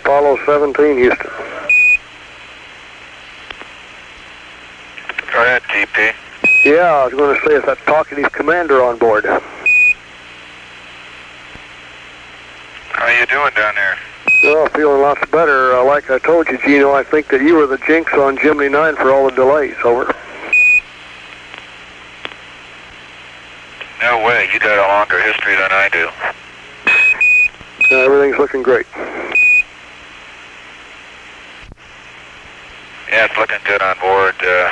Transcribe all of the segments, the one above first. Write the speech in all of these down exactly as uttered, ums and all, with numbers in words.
Apollo seventeen, Houston. Go ahead, T P. Yeah, I was going to say, is that talkative commander on board? How you doing down there? Well, feeling lots better. Uh, like I told you, Gino, I think that you were the jinx on Gemini nine for all the delays. Over. No way. You got a longer history than I do. Uh, everything's looking great. Yeah, it's looking good on board. Uh,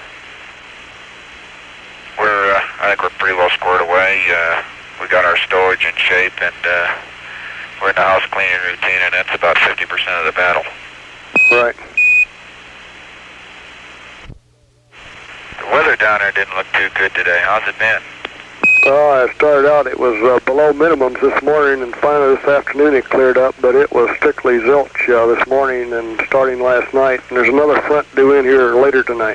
we're, uh, I think we're pretty well squared away. Uh, we got our storage in shape, and uh, we're in the house cleaning routine, and that's about fifty percent of the battle. Right. The weather down there didn't look too good today. How's it been? Uh, I started out, it was uh, below minimums this morning, and finally this afternoon it cleared up, but it was strictly zilch uh, this morning and starting last night, and there's another front due in here later tonight.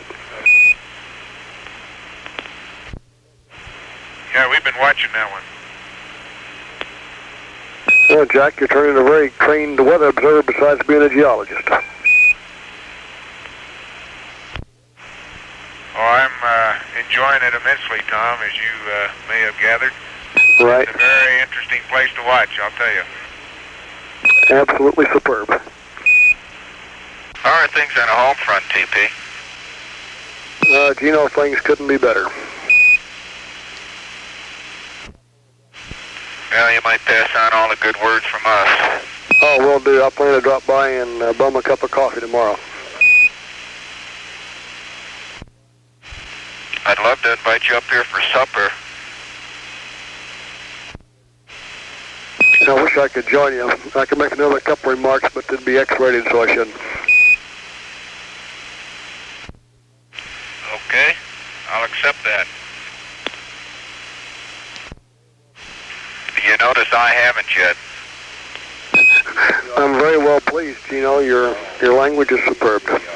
Yeah, we've been watching that one. Well, Jack, you're turning a very trained weather observer besides being a geologist. Oh, I'm uh, enjoying it immensely, Tom, as you uh, may have gathered. Right. It's a very interesting place to watch, I'll tell you. Absolutely superb. How are things on the home front, T P? Uh, Gino, things couldn't be better. Well, you might pass on all the good words from us. Oh, will do. I plan to drop by and uh, bum a cup of coffee tomorrow. I'd love to invite you up here for supper. I wish I could join you. I could make another couple remarks, but they'd be X-rated, so I shouldn't. Okay, I'll accept that. You notice I haven't yet. I'm very well pleased, Gino. Your, your language is superb.